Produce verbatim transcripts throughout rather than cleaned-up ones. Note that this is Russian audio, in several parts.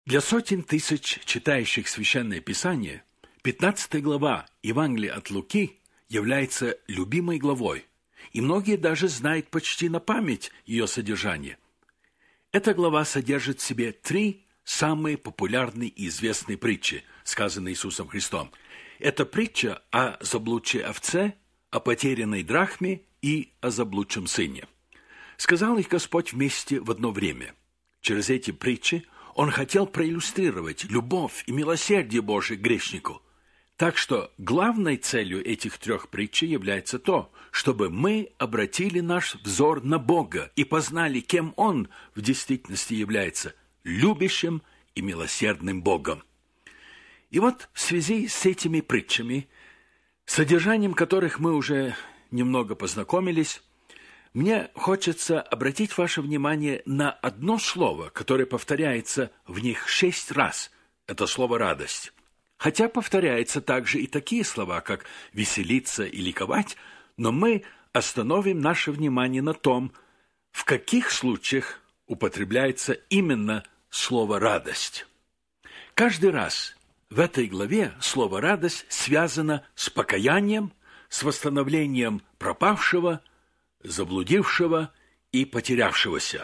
Для сотен тысяч читающих Священное Писание пятнадцатая глава Евангелия от Луки является любимой главой, и многие даже знают почти на память ее содержание. Эта глава содержит в себе три самые популярные и известные притчи, сказанные Иисусом Христом. Это притча о заблудшей овце, о потерянной драхме и о заблудшем сыне. Сказал их Господь вместе в одно время. Через эти притчи Он хотел проиллюстрировать любовь и милосердие Божие к грешнику. Так что главной целью этих трех притч является то, чтобы мы обратили наш взор на Бога и познали, кем Он в действительности является – любящим и милосердным Богом. И вот в связи с этими притчами, содержанием которых мы уже немного познакомились, мне хочется обратить ваше внимание на одно слово, которое повторяется в них шесть раз. Это слово «радость». Хотя повторяются также и такие слова, как «веселиться» и «ликовать», но мы остановим наше внимание на том, в каких случаях употребляется именно слово «радость». Каждый раз в этой главе слово «радость» связано с покаянием, с восстановлением пропавшего, заблудившего и потерявшегося.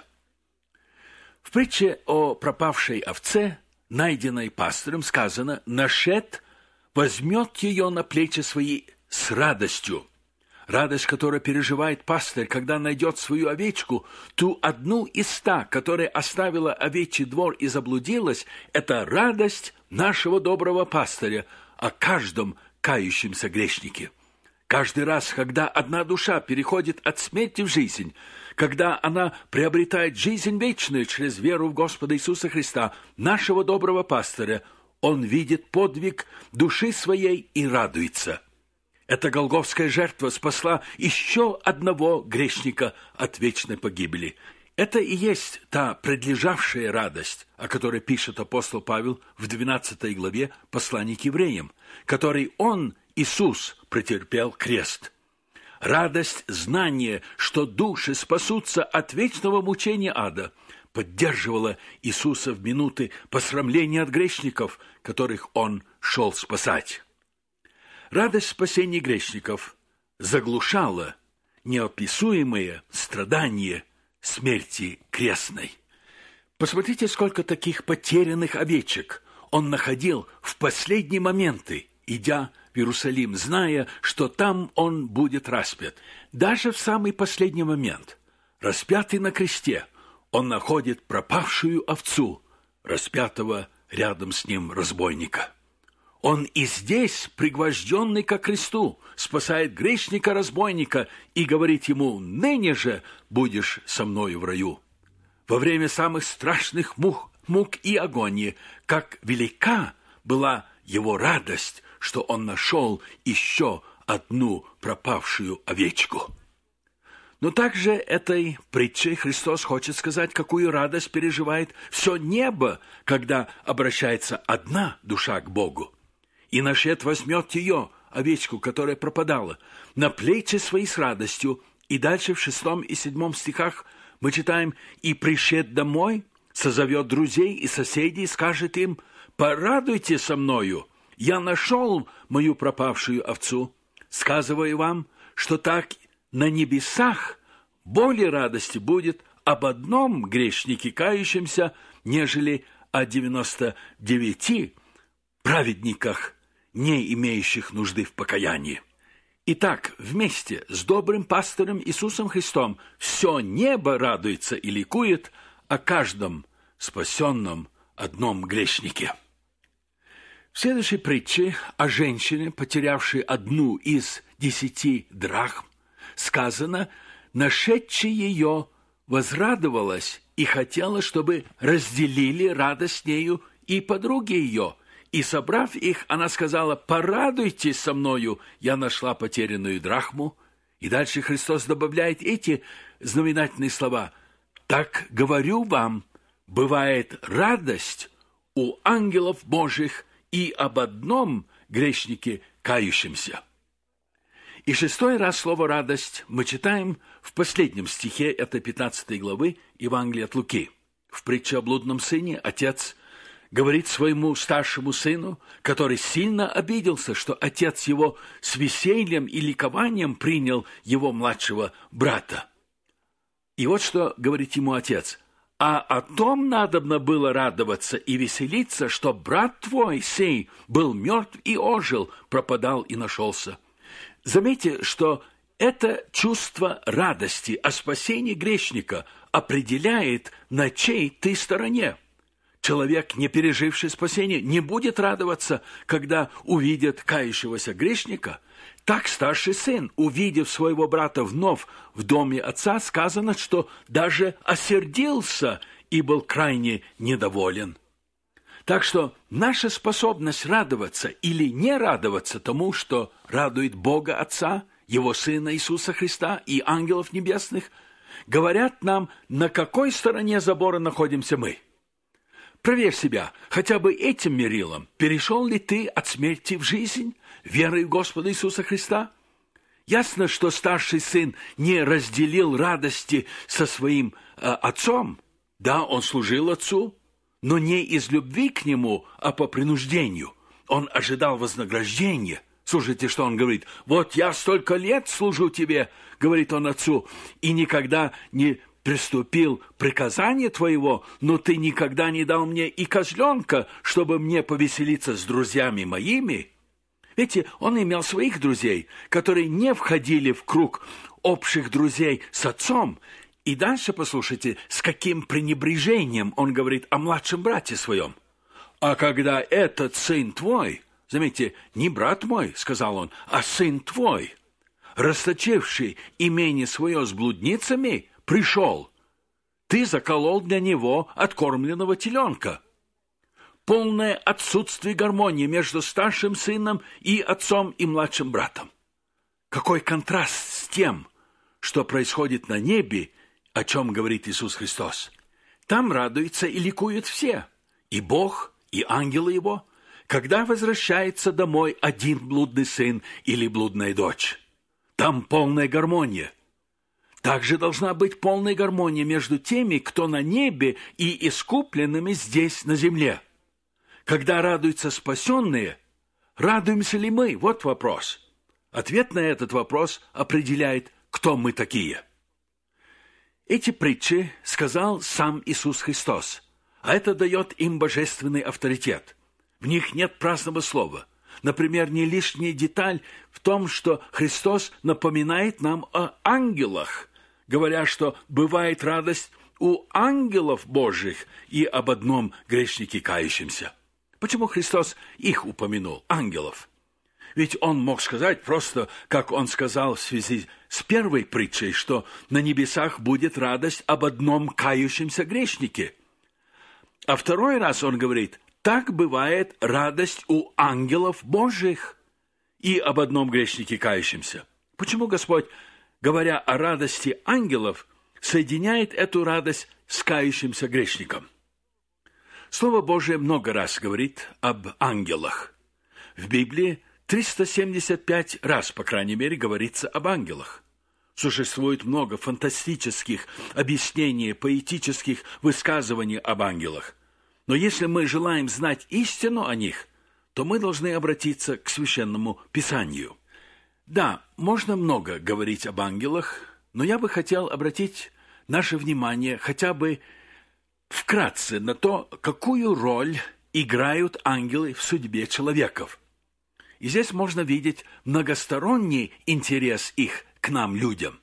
В притче о пропавшей овце, найденной пастырем, сказано: «Нашед возьмет ее на плечи свои с радостью». Радость, которую переживает пастырь, когда найдет свою овечку, ту одну из ста, которая оставила овечий двор и заблудилась, это радость нашего доброго пастыря о каждом кающемся грешнике. Каждый раз, когда одна душа переходит от смерти в жизнь, когда она приобретает жизнь вечную через веру в Господа Иисуса Христа, нашего доброго пастыря, он видит подвиг души своей и радуется. Эта голгофская жертва спасла еще одного грешника от вечной погибели. Это и есть та предлежавшая радость, о которой пишет апостол Павел в двенадцатой главе послания к евреям, которой он, Иисус, претерпел крест. Радость знания, что души спасутся от вечного мучения ада, поддерживала Иисуса в минуты посрамления от грешников, которых Он шел спасать. Радость спасения грешников заглушала неописуемые страдания смерти крестной. Посмотрите, сколько таких потерянных овечек Он находил в последние моменты, идя в Иерусалим, зная, что там Он будет распят. Даже в самый последний момент, распятый на кресте, Он находит пропавшую овцу, распятого рядом с Ним разбойника. Он и здесь, пригвожденный ко кресту, спасает грешника-разбойника и говорит ему: «Ныне же будешь со мною в раю». Во время самых страшных мук, мук и агонии, как велика была его радость, что он нашел еще одну пропавшую овечку. Но также этой притчей Христос хочет сказать, какую радость переживает все небо, когда обращается одна душа к Богу. «И нашед возьмет ее, овечку, которая пропадала, на плечи свои с радостью». И дальше в шестом и седьмом стихах мы читаем: «И пришед домой, созовет друзей и соседей, и скажет им: порадуйте со мною, я нашел мою пропавшую овцу. Сказываю вам, что так на небесах более радости будет об одном грешнике кающемся, нежели о девяноста девяти праведниках, не имеющих нужды в покаянии». Итак, вместе с добрым пастырем Иисусом Христом все небо радуется и ликует о каждом спасенном одном грешнике. В следующей притче о женщине, потерявшей одну из десяти драхм, сказано: «Нашедшая ее возрадовалась и хотела, чтобы разделили радость с нею и подруги ее. И, собрав их, она сказала: порадуйтесь со мною, я нашла потерянную драхму». И дальше Христос добавляет эти знаменательные слова: «Так говорю вам, бывает радость у ангелов Божьих и об одном грешнике кающемся». И шестой раз слово «радость» мы читаем в последнем стихе этой пятнадцатой главы Евангелия от Луки. В притче о блудном сыне отец говорит своему старшему сыну, который сильно обиделся, что отец его с весельем и ликованием принял его младшего брата. И вот что говорит ему отец: «А о том надобно было радоваться и веселиться, что брат твой сей был мертв и ожил, пропадал и нашелся». Заметьте, что это чувство радости о спасении грешника определяет, на чьей ты стороне. Человек, не переживший спасение, не будет радоваться, когда увидит кающегося грешника. Так старший сын, увидев своего брата вновь в доме отца, сказано, что даже осердился и был крайне недоволен. Так что наша способность радоваться или не радоваться тому, что радует Бога Отца, Его Сына Иисуса Христа и ангелов небесных, говорят нам, на какой стороне забора находимся мы. Проверь себя, хотя бы этим мерилом, перешел ли ты от смерти в жизнь, верой в Господа Иисуса Христа? Ясно, что старший сын не разделил радости со своим э, отцом. Да, он служил отцу, но не из любви к нему, а по принуждению. Он ожидал вознаграждения. Слушайте, что он говорит. «Вот я столько лет служу тебе», — говорит он отцу, «и никогда не приступил приказание твоего, но ты никогда не дал мне и козленка, чтобы мне повеселиться с друзьями моими». Видите, он имел своих друзей, которые не входили в круг общих друзей с отцом. И дальше послушайте, с каким пренебрежением он говорит о младшем брате своем. «А когда этот сын твой», заметьте, не брат мой, сказал он, а сын твой, расточивший имение свое с блудницами, пришел, ты заколол для него откормленного теленка». Полное отсутствие гармонии между старшим сыном и отцом и младшим братом. Какой контраст с тем, что происходит на небе, о чем говорит Иисус Христос. Там радуются и ликуют все, и Бог, и ангелы Его, когда возвращается домой один блудный сын или блудная дочь. Там полная гармония. Также должна быть полная гармония между теми, кто на небе, и искупленными здесь, на земле. Когда радуются спасенные, радуемся ли мы? Вот вопрос. Ответ на этот вопрос определяет, кто мы такие. Эти притчи сказал сам Иисус Христос, а это дает им божественный авторитет. В них нет праздного слова. Например, не лишняя деталь в том, что Христос напоминает нам о ангелах, говоря, что бывает радость у ангелов Божьих и об одном грешнике кающемся. Почему Христос их упомянул, ангелов? Ведь он мог сказать просто, как он сказал в связи с первой притчей, что на небесах будет радость об одном кающемся грешнике. А второй раз он говорит, так бывает радость у ангелов Божьих и об одном грешнике кающемся. Почему Господь, говоря о радости ангелов, соединяет эту радость с кающимся грешником? Слово Божие много раз говорит об ангелах. В Библии триста семьдесят пять раз, по крайней мере, говорится об ангелах. Существует много фантастических объяснений, поэтических высказываний об ангелах. Но если мы желаем знать истину о них, то мы должны обратиться к Священному Писанию. Да, можно много говорить об ангелах, но я бы хотел обратить наше внимание хотя бы вкратце на то, какую роль играют ангелы в судьбе человеков. И здесь можно видеть многосторонний интерес их к нам, людям.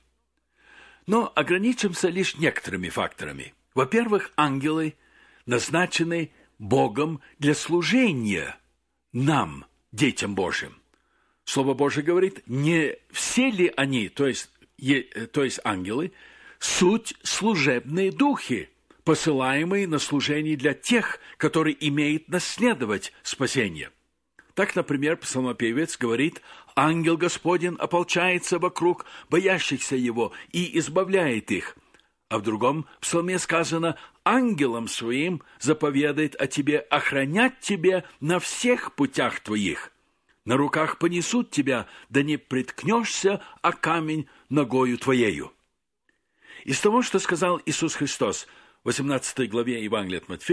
Но ограничимся лишь некоторыми факторами. Во-первых, ангелы назначены Богом для служения нам, детям Божьим. Слово Божие говорит, не все ли они, то есть, е, то есть ангелы, суть служебные духи, посылаемые на служение для тех, которые имеют наследовать спасение. Так, например, псалмопевец говорит, «Ангел Господень ополчается вокруг боящихся Его и избавляет их». А в другом псалме сказано, «Ангелом своим заповедает о тебе охранять тебя на всех путях твоих. На руках понесут тебя, да не приткнешься о камень ногою твоею». Из того, что сказал Иисус Христос в восемнадцатой главе Евангелия от Матфея,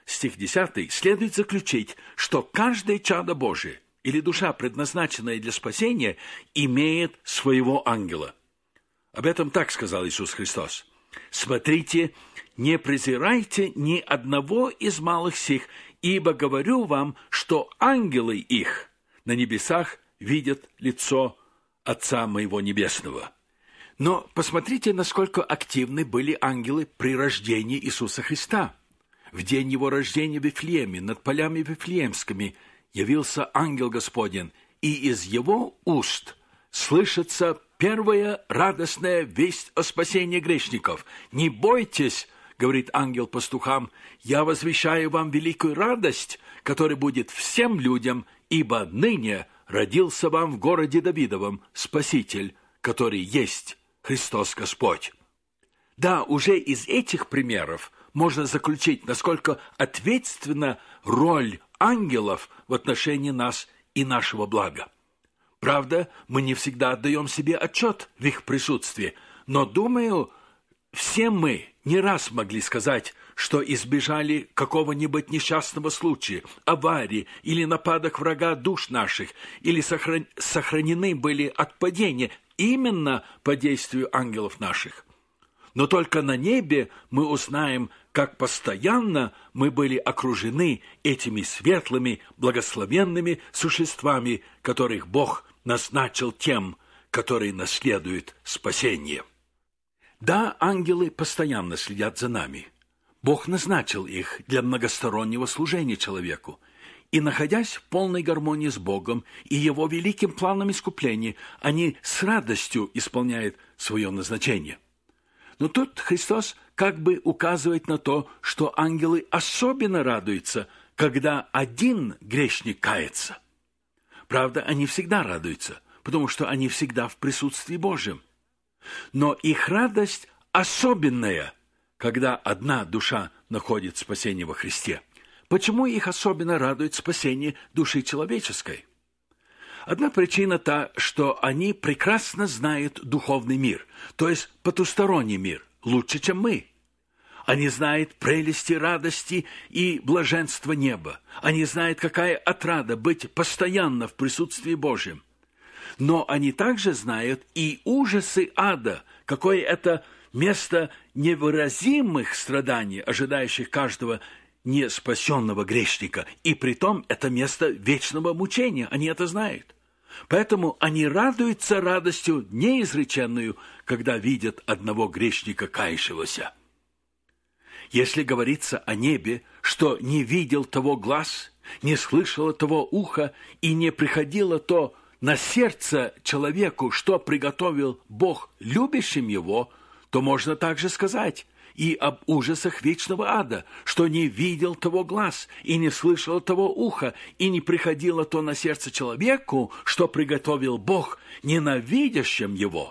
стих десятый, следует заключить, что каждое чадо Божие или душа, предназначенная для спасения, имеет своего ангела. Об этом так сказал Иисус Христос. «Смотрите, не презирайте ни одного из малых сих, ибо говорю вам, что ангелы их на небесах видят лицо Отца моего Небесного». Но посмотрите, насколько активны были ангелы при рождении Иисуса Христа. В день его рождения в Вифлееме, над полями Вифлеемскими, явился ангел Господень, и из его уст слышится первая радостная весть о спасении грешников. «Не бойтесь, — говорит ангел пастухам, — я возвещаю вам великую радость, которая будет всем людям, ибо ныне родился вам в городе Давидовом Спаситель, который есть Христос Господь». Да, уже из этих примеров можно заключить, насколько ответственна роль ангелов в отношении нас и нашего блага. Правда, мы не всегда отдаем себе отчет в их присутствии, но, думаю, все мы не раз могли сказать, что избежали какого-нибудь несчастного случая, аварии или нападок врага душ наших, или сохран... сохранены были от падения именно по действию ангелов наших. Но только на небе мы узнаем, как постоянно мы были окружены этими светлыми, благословенными существами, которых Бог назначил тем, которые наследуют спасение. Да, ангелы постоянно следят за нами. Бог назначил их для многостороннего служения человеку. И, находясь в полной гармонии с Богом и Его великим планом искупления, они с радостью исполняют свое назначение. Но тут Христос как бы указывает на то, что ангелы особенно радуются, когда один грешник кается. Правда, они всегда радуются, потому что они всегда в присутствии Божьем. Но их радость особенная, когда одна душа находит спасение во Христе. Почему их особенно радует спасение души человеческой? Одна причина та, что они прекрасно знают духовный мир, то есть потусторонний мир, лучше, чем мы. Они знают прелести, радости и блаженства неба. Они знают, какая отрада быть постоянно в присутствии Божьем. Но они также знают и ужасы ада, какое это место невыразимых страданий, ожидающих каждого неспасенного грешника. И притом это место вечного мучения, они это знают. Поэтому они радуются радостью неизреченную, когда видят одного грешника кающегося. Если говорится о небе, что не видел того глаз, не слышало того уха и не приходило то на сердце человеку, что приготовил Бог любящим его, то можно также сказать и об ужасах вечного ада, что не видел того глаз, и не слышал того уха, и не приходило то на сердце человеку, что приготовил Бог ненавидящим его.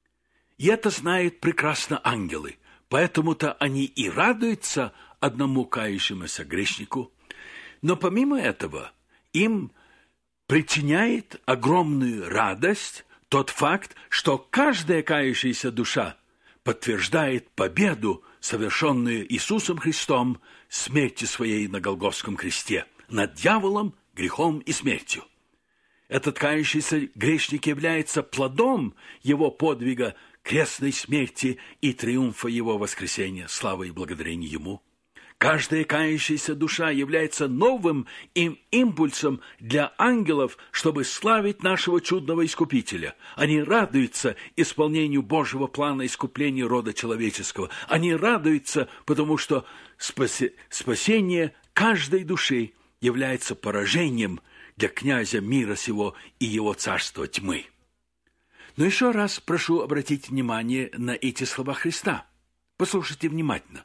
И это знают прекрасно ангелы, поэтому-то они и радуются одному кающемуся грешнику. Но помимо этого, им причиняет огромную радость тот факт, что каждая кающаяся душа подтверждает победу, совершенную Иисусом Христом, смертью своей на Голгофском кресте, над дьяволом, грехом и смертью. Этот кающийся грешник является плодом его подвига, крестной смерти и триумфа его воскресения, слава и благодарение ему. Каждая кающаяся душа является новым им импульсом для ангелов, чтобы славить нашего чудного Искупителя. Они радуются исполнению Божьего плана искупления рода человеческого. Они радуются, потому что спаси... спасение каждой души является поражением для князя мира сего и его царства тьмы. Но еще раз прошу обратить внимание на эти слова Христа. Послушайте внимательно.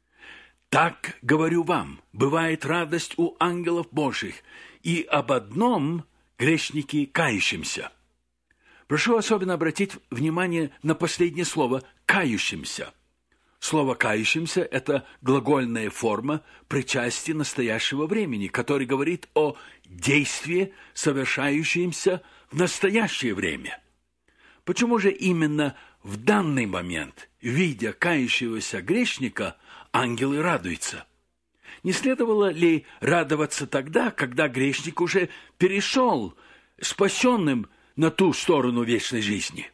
«Так, говорю вам, бывает радость у ангелов Божьих, и об одном грешнике кающимся». Прошу особенно обратить внимание на последнее слово «кающимся». Слово «кающимся» – это глагольная форма причастия настоящего времени, который говорит о действии, совершающемся в настоящее время. Почему же именно в данный момент, видя кающегося грешника, ангелы радуются? не следовало ли радоваться тогда, когда грешник уже перешел спасенным на ту сторону вечной жизни?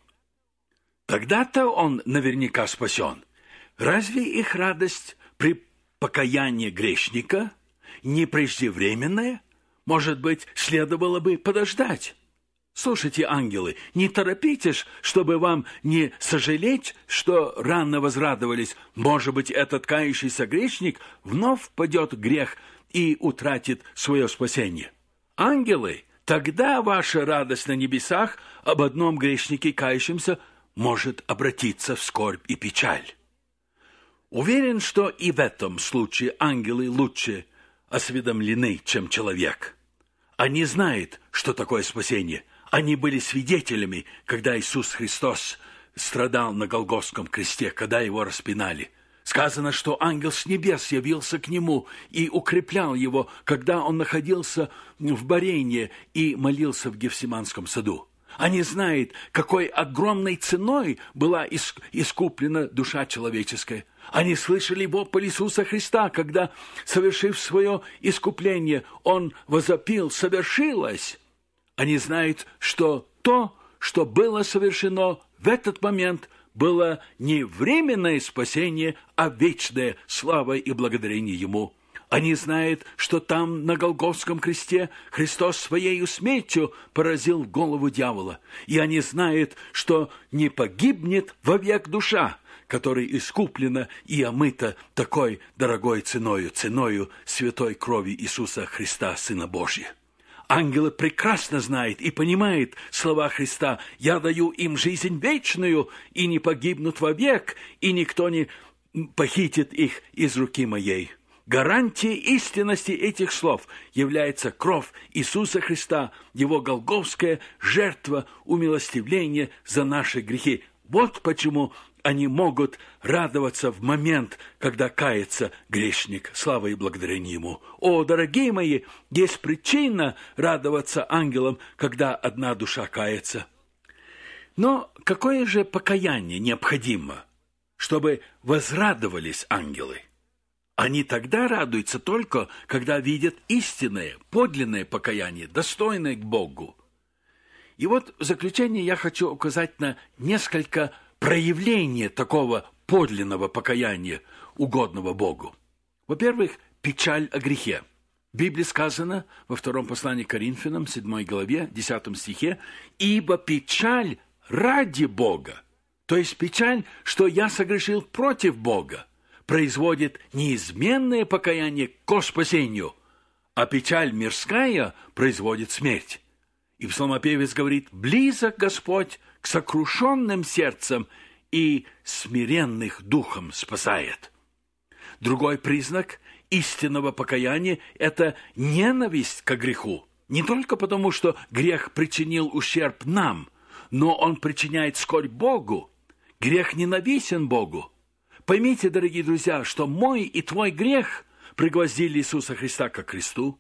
Тогда-то он наверняка спасен. Разве их радость при покаянии грешника не преждевременная? Может быть, следовало бы подождать? Слушайте, ангелы, не торопитесь, чтобы вам не сожалеть, что рано возрадовались. Может быть, этот кающийся грешник вновь впадет в грех и утратит свое спасение. Ангелы, тогда ваша радость на небесах об одном грешнике кающемся может обратиться в скорбь и печаль. Уверен, что и в этом случае ангелы лучше осведомлены, чем человек. Они знают, что такое спасение. Они были свидетелями, когда Иисус Христос страдал на Голгофском кресте, когда его распинали. Сказано, что ангел с небес явился к нему и укреплял его, когда он находился в борении и молился в Гефсиманском саду. Они знают, какой огромной ценой была искуплена душа человеческая. Они слышали вопль Иисуса Христа, когда, совершив свое искупление, Он возопил: «Совершилось!» Они знают, что то, что было совершено в этот момент, было не временное спасение, а вечная слава и благодарение Ему. Они знают, что там, на Голгофском кресте, Христос своею смертью поразил голову дьявола. И они знают, что не погибнет вовек душа, которая искуплена и омыта такой дорогой ценою, ценою святой крови Иисуса Христа, Сына Божия. Ангелы прекрасно знают и понимают слова Христа: «Я даю им жизнь вечную, и не погибнут вовек, и никто не похитит их из руки моей». Гарантией истинности этих слов является кровь Иисуса Христа, Его голгофская жертва умилостивления за наши грехи. Вот почему они могут радоваться в момент, когда кается грешник. Слава и благодарение Ему. О, дорогие мои, есть причина радоваться ангелам, когда одна душа кается. Но какое же покаяние необходимо, чтобы возрадовались ангелы? Они тогда радуются только, когда видят истинное, подлинное покаяние, достойное к Богу. И вот в заключение я хочу указать на несколько проявлений такого подлинного покаяния, угодного Богу. Во-первых, печаль о грехе. В Библии сказано во втором послании к Коринфянам, седьмой главе, десятом стихе: «Ибо печаль ради Бога», то есть печаль, что я согрешил против Бога, производит неизменное покаяние ко спасению, а печаль мирская производит смерть. И псалмопевец говорит: «Близок Господь к сокрушенным сердцем и смиренных духом спасает». Другой признак истинного покаяния – это ненависть к греху. Не только потому, что грех причинил ущерб нам, но он причиняет скорбь Богу. Грех ненавистен Богу. Поймите, дорогие друзья, что мой и твой грех пригвоздили Иисуса Христа ко кресту.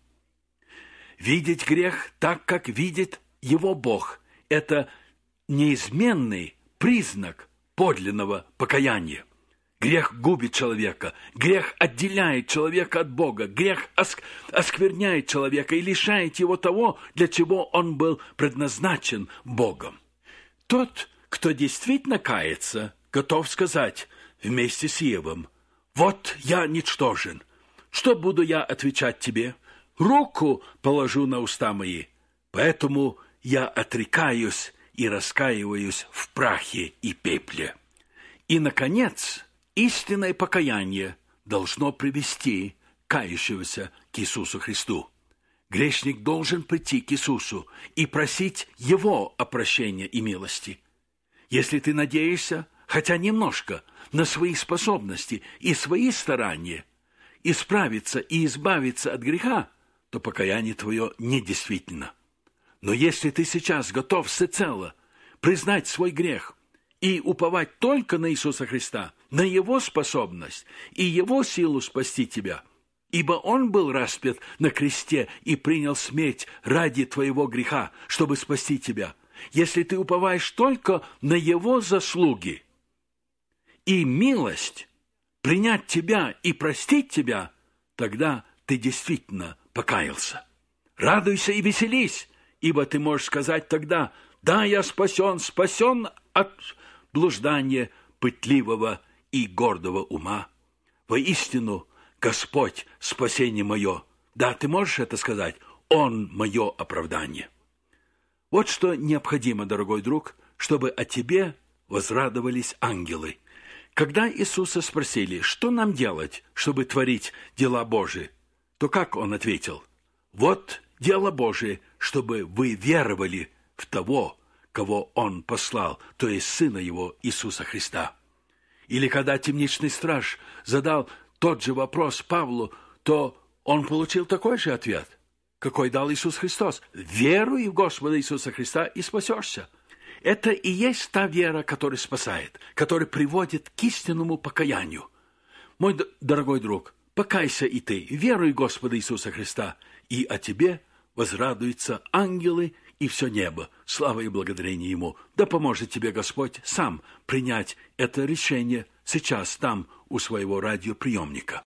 Видеть грех так, как видит его Бог – это неизменный признак подлинного покаяния. Грех губит человека, грех отделяет человека от Бога, грех оск- оскверняет человека и лишает его того, для чего он был предназначен Богом. Тот, кто действительно кается, готов сказать вместе с Иовом: «Вот я ничтожен. Что буду я отвечать тебе? Руку положу на уста мои. Поэтому я отрекаюсь и раскаиваюсь в прахе и пепле». И, наконец, истинное покаяние должно привести кающегося к Иисусу Христу. Грешник должен прийти к Иисусу и просить Его о прощении и милости. Если ты надеешься хотя немножко на свои способности и свои старания исправиться и избавиться от греха, то покаяние твое недействительно. Но если ты сейчас готов всецело признать свой грех и уповать только на Иисуса Христа, на Его способность и Его силу спасти тебя, ибо Он был распят на кресте и принял смерть ради твоего греха, чтобы спасти тебя. Если ты уповаешь только на Его заслуги и милость принять тебя и простить тебя, тогда ты действительно покаялся. Радуйся и веселись, ибо ты можешь сказать тогда: «Да, я спасен, спасен от блуждания пытливого и гордого ума. Воистину, Господь – спасение мое». Да, ты можешь это сказать. Он – мое оправдание. Вот что необходимо, дорогой друг, чтобы о тебе возрадовались ангелы. Когда Иисуса спросили, что нам делать, чтобы творить дела Божии, то как Он ответил? Вот дело Божие, чтобы вы веровали в того, кого Он послал, то есть Сына Его, Иисуса Христа. Или когда темничный страж задал тот же вопрос Павлу, то он получил такой же ответ, какой дал Иисус Христос. «Веруй в Господа Иисуса Христа и спасешься». Это и есть та вера, которая спасает, которая приводит к истинному покаянию. Мой дорогой друг, покайся и ты, веруй в Господа Иисуса Христа, и о тебе возрадуются ангелы и все небо. Слава и благодарение Ему. Да поможет тебе Господь сам принять это решение сейчас там у своего радиоприемника.